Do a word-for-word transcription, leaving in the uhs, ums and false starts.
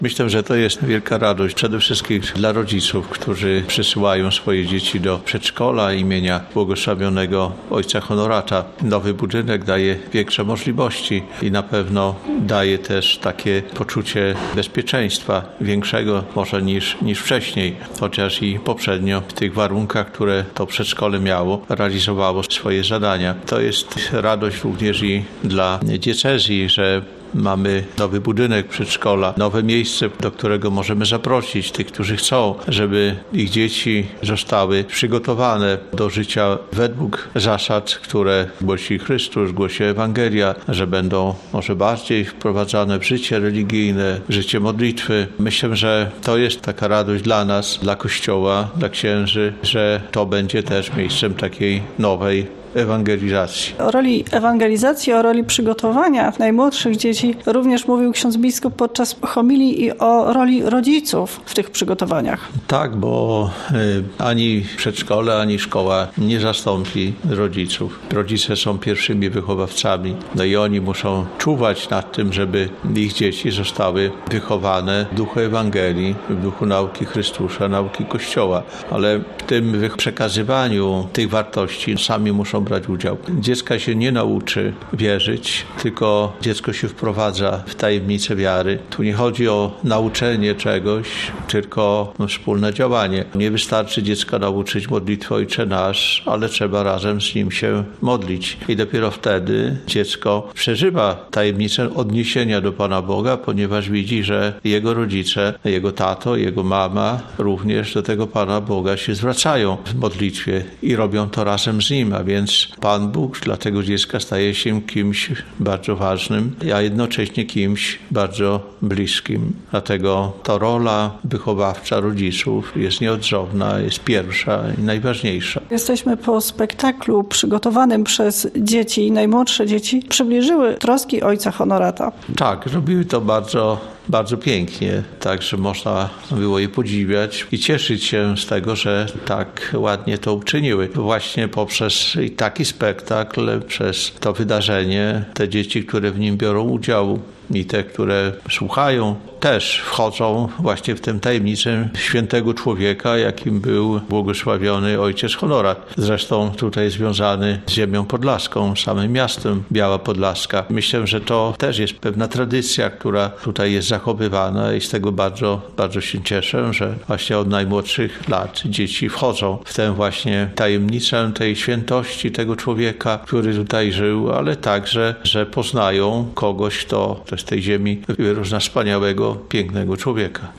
Myślę, że to jest wielka radość przede wszystkim dla rodziców, którzy przysyłają swoje dzieci do przedszkola imienia błogosławionego ojca Honorata. Nowy budynek daje większe możliwości i na pewno daje też takie poczucie bezpieczeństwa większego może niż, niż wcześniej, chociaż i poprzednio w tych warunkach, które to przedszkole miało, realizowało swoje zadania. To jest radość również i dla diecezji, że mamy nowy budynek przedszkola, nowe miejsce, do którego możemy zaprosić tych, którzy chcą, żeby ich dzieci zostały przygotowane do życia według zasad, które głosi Chrystus, głosi Ewangelia, że będą może bardziej wprowadzane w życie religijne, w życie modlitwy. Myślę, że to jest taka radość dla nas, dla Kościoła, dla księży, że to będzie też miejscem takiej nowej ewangelizacji. O roli ewangelizacji, o roli przygotowania najmłodszych dzieci również mówił ksiądz biskup podczas homilii i o roli rodziców w tych przygotowaniach. Tak, bo y, ani przedszkole, ani szkoła nie zastąpi rodziców. Rodzice są pierwszymi wychowawcami, no i oni muszą czuwać nad tym, żeby ich dzieci zostały wychowane w duchu Ewangelii, w duchu nauki Chrystusa, nauki Kościoła, ale w tym przekazywaniu tych wartości sami muszą brać udział. Dziecka się nie nauczy wierzyć, tylko dziecko się wprowadza w tajemnicę wiary. Tu nie chodzi o nauczenie czegoś, tylko no, wspólne działanie. Nie wystarczy dziecka nauczyć modlitwy Ojcze Nasz, ale trzeba razem z nim się modlić. I dopiero wtedy dziecko przeżywa tajemnicę odniesienia do Pana Boga, ponieważ widzi, że jego rodzice, jego tato, jego mama również do tego Pana Boga się zwracają w modlitwie i robią to razem z nim, a więc Pan Bóg dla tego dziecka staje się kimś bardzo ważnym, a jednocześnie kimś bardzo bliskim. Dlatego to rola wychowawcza rodziców jest nieodzowna, jest pierwsza i najważniejsza. Jesteśmy po spektaklu przygotowanym przez dzieci, najmłodsze dzieci przybliżyły troski ojca Honorata. Tak, robiły to bardzo bardzo pięknie, tak, że można było je podziwiać i cieszyć się z tego, że tak ładnie to uczyniły. Właśnie poprzez taki spektakl, przez to wydarzenie, te dzieci, które w nim biorą udział i te, które słuchają, też wchodzą właśnie w tę tajemnicę świętego człowieka, jakim był błogosławiony ojciec Honorat. Zresztą tutaj związany z ziemią podlaską, samym miastem Biała Podlaska. Myślę, że to też jest pewna tradycja, która tutaj jest zachowywana i z tego bardzo, bardzo się cieszę, że właśnie od najmłodszych lat dzieci wchodzą w tę właśnie tajemnicę tej świętości tego człowieka, który tutaj żył, ale także, że poznają kogoś, kto z tej ziemi wyróżnia wspaniałego, pięknego człowieka.